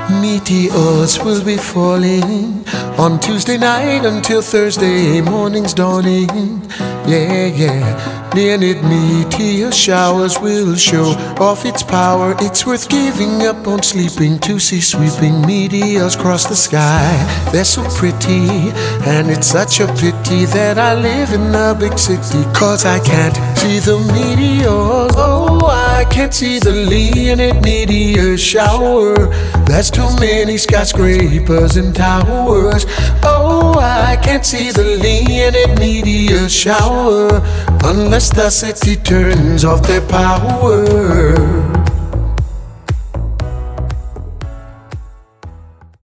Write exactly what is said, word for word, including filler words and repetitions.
Meteors will be falling on Tuesday night until Thursday morning's dawning. Yeah, yeah. Leonid meteor showers will show off its power. It's worth giving up on sleeping to see sweeping meteors cross the sky. They're so pretty, and it's such a pity that I live in a big city, 'cause I can't see the meteors. Oh, I can't see the Leonid meteor shower. There's too many skyscrapers and towers. Oh, I can't see the Leonid meteor shower unless the city turns off their power.